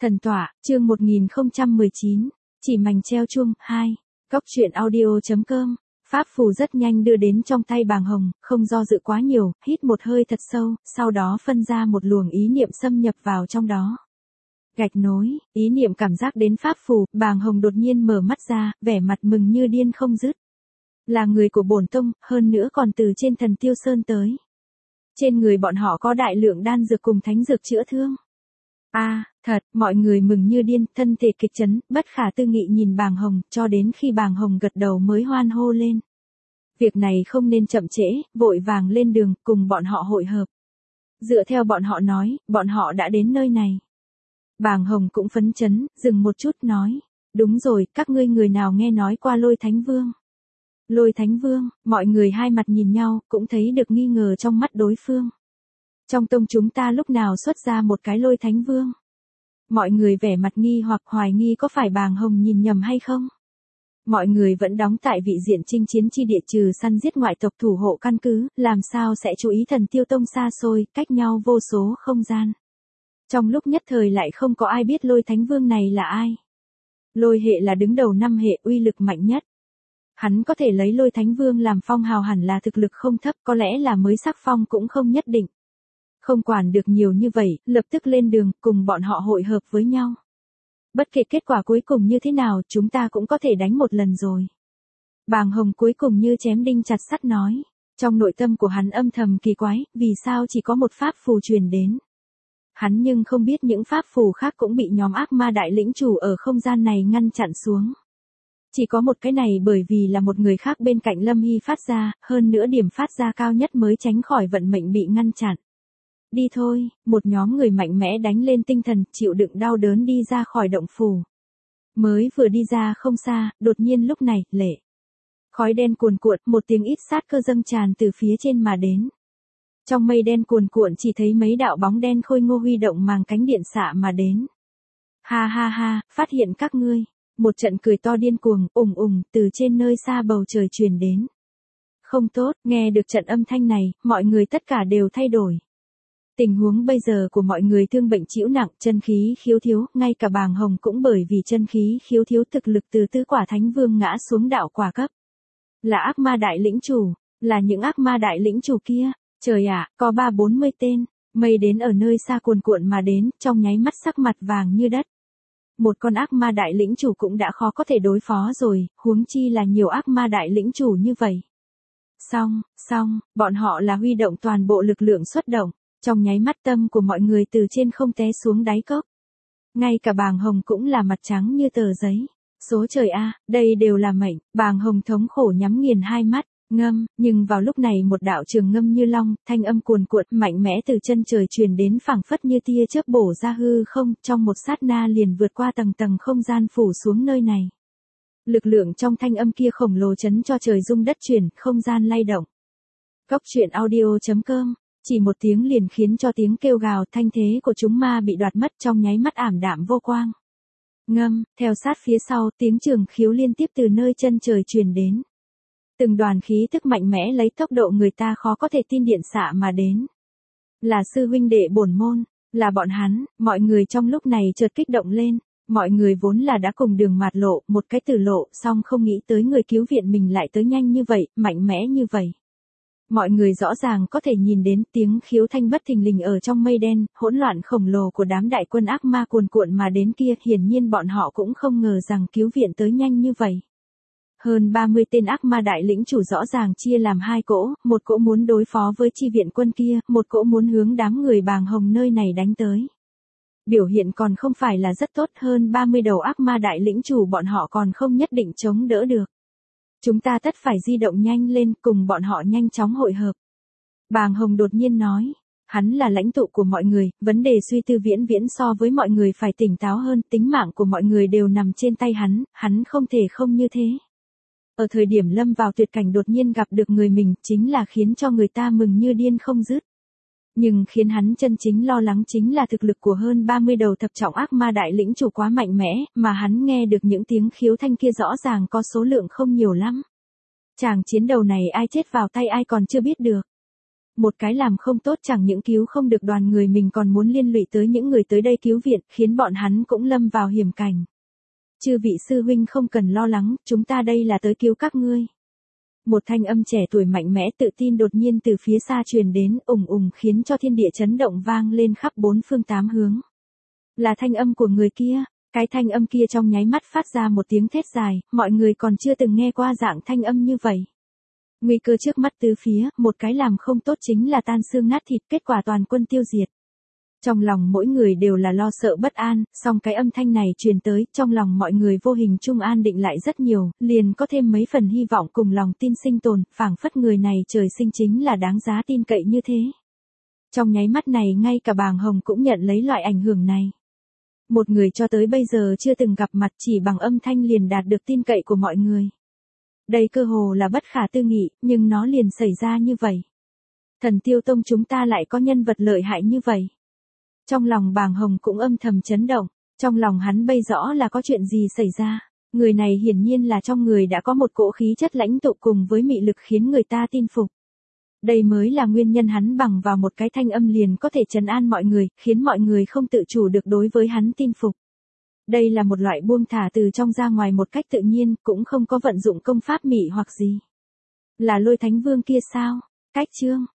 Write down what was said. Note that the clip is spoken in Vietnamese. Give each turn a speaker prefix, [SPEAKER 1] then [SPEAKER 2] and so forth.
[SPEAKER 1] Thần tọa, chương 1019, chỉ mảnh treo chuông, 2, Góc truyện audio.com, pháp phù rất nhanh đưa đến trong tay Bàng Hồng, không do dự quá nhiều, hít một hơi thật sâu, sau đó phân ra một luồng ý niệm xâm nhập vào trong đó. Gạch nối, ý niệm cảm giác đến pháp phù, Bàng Hồng đột nhiên mở mắt ra, vẻ mặt mừng như điên không dứt. Là người của bổn tông, hơn nữa còn từ trên Thần Tiêu Sơn tới. Trên người bọn họ có đại lượng đan dược cùng thánh dược chữa thương. Thật, mọi người mừng như điên, thân thể kịch chấn, bất khả tư nghị nhìn Bàng Hồng, cho đến khi Bàng Hồng gật đầu mới hoan hô lên. Việc này không nên chậm trễ, vội vàng lên đường, cùng bọn họ hội hợp. Dựa theo bọn họ nói, bọn họ đã đến nơi này. Bàng Hồng cũng phấn chấn, dừng một chút nói. Đúng rồi, các ngươi người nào nghe nói qua Lôi Thánh Vương? Lôi Thánh Vương, mọi người hai mặt nhìn nhau, cũng thấy được nghi ngờ trong mắt đối phương. Trong tông chúng ta lúc nào xuất ra một cái Lôi Thánh Vương? Mọi người vẻ mặt nghi hoặc hoài nghi có phải Bàng Hồng nhìn nhầm hay không? Mọi người vẫn đóng tại vị diện chinh chiến chi địa trừ săn giết ngoại tộc thủ hộ căn cứ, làm sao sẽ chú ý Thần Tiêu Tông xa xôi, cách nhau vô số không gian. Trong lúc nhất thời lại không có ai biết Lôi Thánh Vương này là ai. Lôi hệ là đứng đầu 5 hệ uy lực mạnh nhất. Hắn có thể lấy Lôi Thánh Vương làm phong hào hẳn là thực lực không thấp, có lẽ là mới sắc phong cũng không nhất định. Không quản được nhiều như vậy, lập tức lên đường, cùng bọn họ hội hợp với nhau. Bất kể kết quả cuối cùng như thế nào, chúng ta cũng có thể đánh một lần rồi. Bàng Hồng cuối cùng như chém đinh chặt sắt nói. Trong nội tâm của hắn âm thầm kỳ quái, vì sao chỉ có một pháp phù truyền đến. Hắn nhưng không biết những pháp phù khác cũng bị nhóm ác ma đại lĩnh chủ ở không gian này ngăn chặn xuống. Chỉ có một cái này bởi vì là một người khác bên cạnh Lâm Hy phát ra, hơn nữa điểm phát ra cao nhất mới tránh khỏi vận mệnh bị ngăn chặn. Đi thôi, một nhóm người mạnh mẽ đánh lên tinh thần, chịu đựng đau đớn đi ra khỏi động phủ. Mới vừa đi ra không xa, đột nhiên lúc này, khói đen cuồn cuộn, một tiếng ít sát cơ dâng tràn từ phía trên mà đến. Trong mây đen cuồn cuộn chỉ thấy mấy đạo bóng đen khôi ngô huy động màng cánh điện xạ mà đến. Ha ha ha, phát hiện các ngươi. Một trận cười to điên cuồng, từ trên nơi xa bầu trời truyền đến. Không tốt, nghe được trận âm thanh này, mọi người tất cả đều thay đổi. Tình huống bây giờ của mọi người thương bệnh trĩu nặng, chân khí khiếu thiếu, ngay cả Bàng Hồng cũng bởi vì chân khí khiếu thiếu thực lực từ tứ quả thánh vương ngã xuống đạo quả cấp. Là ác ma đại lĩnh chủ, là những ác ma đại lĩnh chủ kia, trời ạ, có 30-40 tên, mây đến ở nơi xa cuồn cuộn mà đến, trong nháy mắt sắc mặt vàng như đất. Một con ác ma đại lĩnh chủ cũng đã khó có thể đối phó rồi, huống chi là nhiều ác ma đại lĩnh chủ như vậy. Xong, bọn họ là huy động toàn bộ lực lượng xuất động. Trong nháy mắt tâm của mọi người từ trên không té xuống đáy cốc. Ngay cả Bàng Hồng cũng là mặt trắng như tờ giấy. Số trời a, đây đều là mệnh. Bàng Hồng thống khổ nhắm nghiền hai mắt, nhưng vào lúc này một đạo trường ngâm như long, thanh âm cuồn cuộn mạnh mẽ từ chân trời truyền đến phảng phất như tia chớp bổ ra hư không, trong một sát na liền vượt qua tầng tầng không gian phủ xuống nơi này. Lực lượng trong thanh âm kia khổng lồ chấn cho trời rung đất chuyển, không gian lay động. Góc truyện audio.com. Chỉ một tiếng liền khiến cho tiếng kêu gào thanh thế của chúng ma bị đoạt mất trong nháy mắt ảm đạm vô quang. Theo sát phía sau tiếng trường khiếu liên tiếp từ nơi chân trời truyền đến. Từng đoàn khí tức mạnh mẽ lấy tốc độ người ta khó có thể tin điện xạ mà đến. Là sư huynh đệ bổn môn, là bọn hắn, mọi người trong lúc này chợt kích động lên. Mọi người vốn là đã cùng đường mạt lộ, một cái tử lộ, song không nghĩ tới người cứu viện mình lại tới nhanh như vậy, mạnh mẽ như vậy. Mọi người rõ ràng có thể nhìn đến tiếng khiếu thanh bất thình lình ở trong mây đen, hỗn loạn khổng lồ của đám đại quân ác ma cuồn cuộn mà đến kia, hiển nhiên bọn họ cũng không ngờ rằng cứu viện tới nhanh như vậy. Hơn 30 tên ác ma đại lĩnh chủ rõ ràng chia làm hai cỗ, một cỗ muốn đối phó với chi viện quân kia, một cỗ muốn hướng đám người Bàng Hồng nơi này đánh tới. Biểu hiện còn không phải là rất tốt, hơn 30 đầu ác ma đại lĩnh chủ bọn họ còn không nhất định chống đỡ được. Chúng ta tất phải di động nhanh lên, cùng bọn họ nhanh chóng hội hợp. Bàng Hồng đột nhiên nói, hắn là lãnh tụ của mọi người, vấn đề suy tư viễn viễn so với mọi người phải tỉnh táo hơn, tính mạng của mọi người đều nằm trên tay hắn không thể không như thế. Ở thời điểm lâm vào tuyệt cảnh đột nhiên gặp được người mình, chính là khiến cho người ta mừng như điên không dứt. Nhưng khiến hắn chân chính lo lắng chính là thực lực của hơn 30 đầu thập trọng ác ma đại lĩnh chủ quá mạnh mẽ, mà hắn nghe được những tiếng khiếu thanh kia rõ ràng có số lượng không nhiều lắm. Chàng chiến đầu này ai chết vào tay ai còn chưa biết được. Một cái làm không tốt chẳng những cứu không được đoàn người mình còn muốn liên lụy tới những người tới đây cứu viện, khiến bọn hắn cũng lâm vào hiểm cảnh. Chư vị sư huynh không cần lo lắng, chúng ta đây là tới cứu các ngươi. Một thanh âm trẻ tuổi mạnh mẽ tự tin đột nhiên từ phía xa truyền đến, ùng ùng khiến cho thiên địa chấn động vang lên khắp bốn phương tám hướng. Là thanh âm của người kia, cái thanh âm kia trong nháy mắt phát ra một tiếng thét dài, mọi người còn chưa từng nghe qua dạng thanh âm như vậy. Nguy cơ trước mắt tứ phía, một cái làm không tốt chính là tan xương nát thịt, kết quả toàn quân tiêu diệt. Trong lòng mỗi người đều là lo sợ bất an, song cái âm thanh này truyền tới, trong lòng mọi người vô hình trung an định lại rất nhiều, liền có thêm mấy phần hy vọng cùng lòng tin sinh tồn, phảng phất người này trời sinh chính là đáng giá tin cậy như thế. Trong nháy mắt này ngay cả Bàng Hồng cũng nhận lấy loại ảnh hưởng này. Một người cho tới bây giờ chưa từng gặp mặt chỉ bằng âm thanh liền đạt được tin cậy của mọi người. Đây cơ hồ là bất khả tư nghị, nhưng nó liền xảy ra như vậy. Thần Tiêu Tông chúng ta lại có nhân vật lợi hại như vậy. Trong lòng Bàng Hồng cũng âm thầm chấn động, trong lòng hắn bây rõ là có chuyện gì xảy ra. Người này hiển nhiên là trong người đã có một cỗ khí chất lãnh tụ cùng với mị lực khiến người ta tin phục. Đây mới là nguyên nhân hắn bằng vào một cái thanh âm liền có thể trấn an mọi người, khiến mọi người không tự chủ được đối với hắn tin phục. Đây là một loại buông thả từ trong ra ngoài một cách tự nhiên, cũng không có vận dụng công pháp mị hoặc gì. Là Lôi Thánh Vương kia sao? Cách chương